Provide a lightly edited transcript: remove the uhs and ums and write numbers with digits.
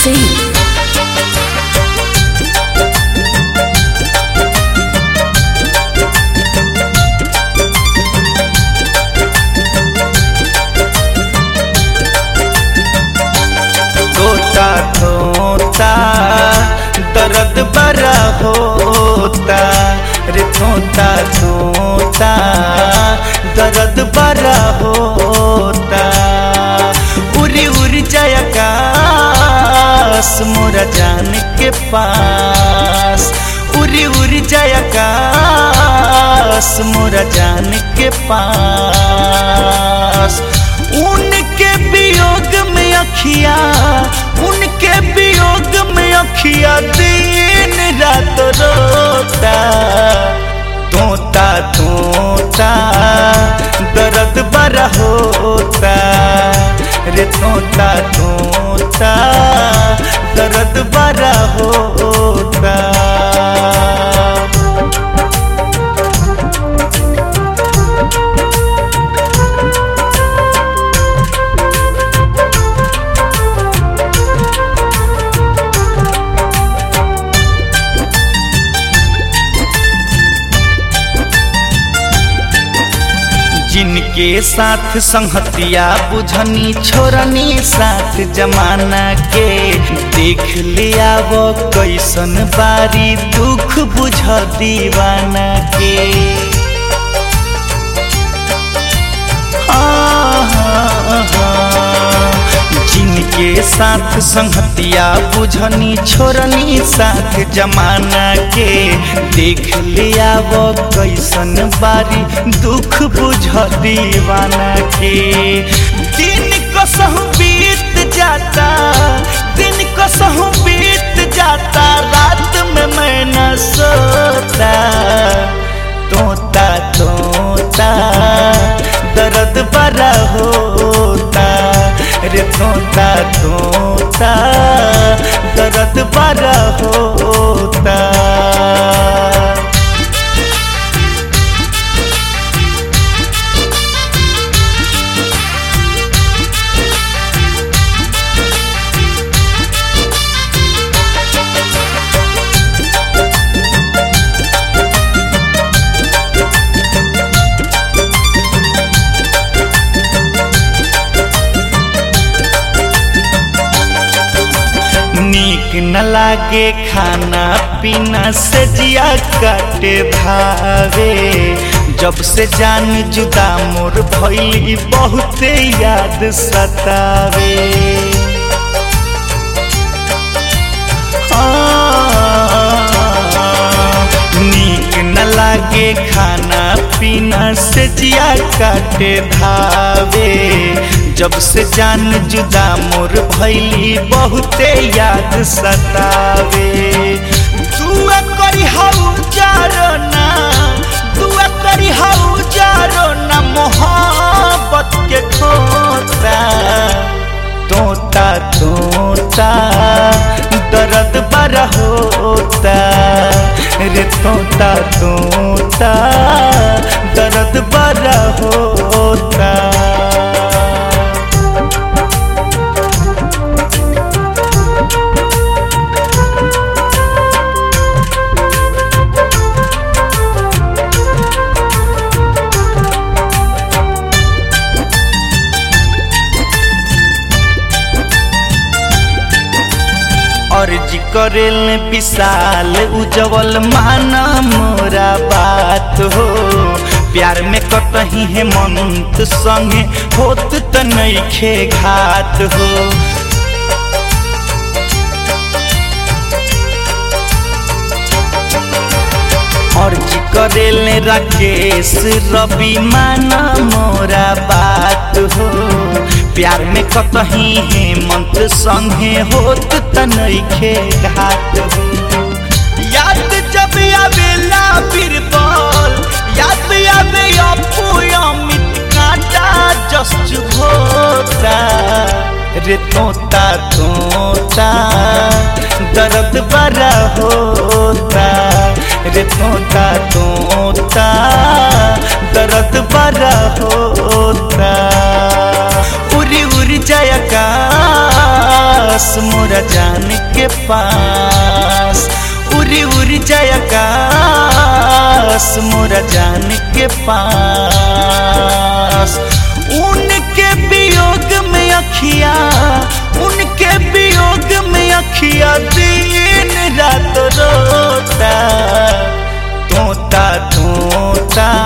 Singh. तोता तोता दर्द बड़ा होता रे तोता तोता दर्द बड़ा होता उड़ी उड़ी जाए आकाश मोरा जान के पास उड़ी उड़ी जाए आकाश मोरा जान के पास उनके वियोग में अखिया उनके वियोग में अखिया दिन रात रोता तोता तोता दर्द बड़ा होता रे तोता तोता दर्द बड़ा होता। जिनके साथ संहतिया बुझनी छोरनी साथ जमाना के देख लिया वो कैसन बारी दुख बुझ दीवाना के जिनके साथ संहतिया बुझनी छोरनी साथ जमाना के देख लिया वो कैसन बारी दुख बुझ दीवाना के दिन कसहु बीत जाता दिन कसहु बीत जाता रात में मैं न सोता तोता तोता दर्द बड़ा होता रे तोता तोता दर्द बड़ा होता। नीक न लागे खाना पीना से जिया काटे भावे जब से जान जुदा मोर भइली बहुते याद सतावे नीक न लागे खाना पीना से जिया काटे भावे जब से जान जुदा मोर भइली बहुते याद सतावे दुआ करी हऊ जारो ना दुआ करी हऊ जारो ना मोहब्बत के खोता तोता तोता दर्द बड़ा होता रे तोता तोता दर्द बड़ा होता। अर्जी करेल विशाल उज्जवल माना मोरा बात हो प्यार में कतही हेमंत संगे होत त नइखे घात हो अर्जी करेल राकेश रवि माना मोरा बात हो प्यार में कतही हेमंत संगे होत त नइखे घात हो याद जब आवेला बीरबल याद आवे अपू अमित कांटा जस होता रे तोता तोता दर्द बड़ा होता रे तोता तोता दर्द बड़ा होता। उड़ी उड़ी जाय आकाश मोरा जान के पास, उड़ी उड़ी जाय आकाश मोरा जान के पास। उनके वियोग में अखिया, उनके वियोग में अखिया दिन रात रोता, तोता तोता